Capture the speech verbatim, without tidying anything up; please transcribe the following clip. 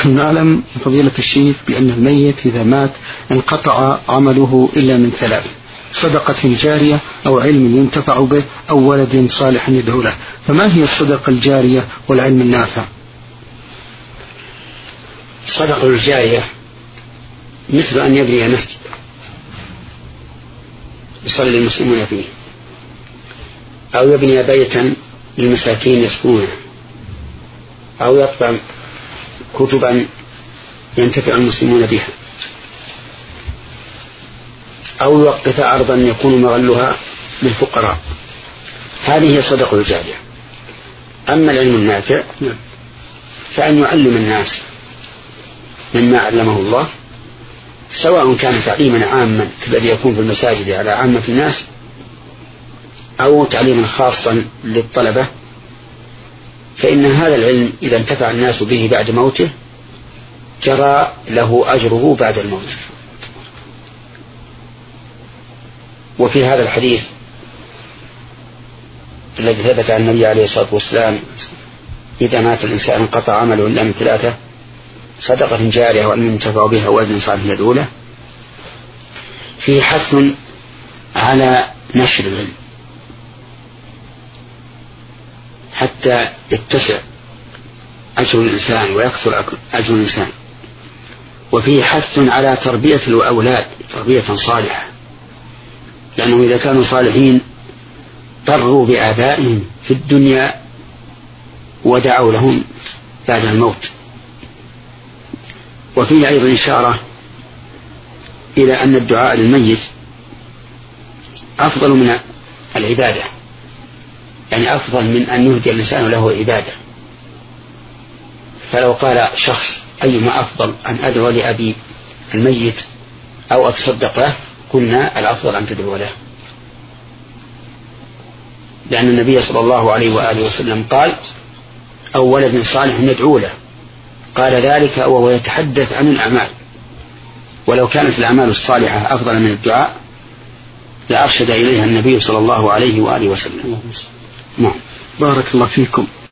نحن نعلم فضيلة الشيخ بأن الميت إذا مات انقطع عمله إلا من ثلاث: صدقة جارية أو علم ينتفع به أو ولد صالح يدعو له. فما هي الصدقة الجارية والعلم النافع؟ الصدقة الجارية مثل أن يبني مسجد يصلي المسلمون فيه، أو يبني بيتا للمساكين يسكنونه، أو يطبع كتبا ينتفع المسلمون بها، أو يوقف أرضا يكون مغلها للفقراء. هذه هي الصدقة الجارية. أما العلم النافع فأن يعلم الناس مما علمه الله، سواء كان تعليما عاما الذي يكون في المساجد على عامة الناس، أو تعليما خاصا للطلبة، فإن هذا العلم إذا انتفع الناس به بعد موته جرى له أجره بعد الموت. وفي هذا الحديث الذي ثبت عن النبي عليه الصلاة والسلام: إذا مات الإنسان انقطع عمله إلا من ثلاثة: صدقة جارية وعلم ينتفع بها وولد صالح يدعو له، فيه حث على نشر العلم حتى يتسع أجر الإنسان ويكثر أجر الإنسان، وفيه حث على تربية الأولاد تربية صالحة، لأنهم إذا كانوا صالحين بروا بآبائهم في الدنيا ودعوا لهم بعد الموت. وفيه أيضا إشارة إلى أن الدعاء للميت أفضل من العبادة، يعني أفضل من أن يهدي الإنسان له عبادة. فلو قال شخص: أيما أفضل، أن أدعو لأبي الميت أو أتصدق له؟ قلنا الأفضل أن تدعو له، لأن النبي صلى الله عليه وآله وسلم قال: أو ولد صالح ندعو له. قال ذلك وهو يتحدث عن الأعمال، ولو كانت الأعمال الصالحة أفضل من الدعاء لأرشد إليها النبي صلى الله عليه وآله وسلم. نعم. بارك الله فيكم.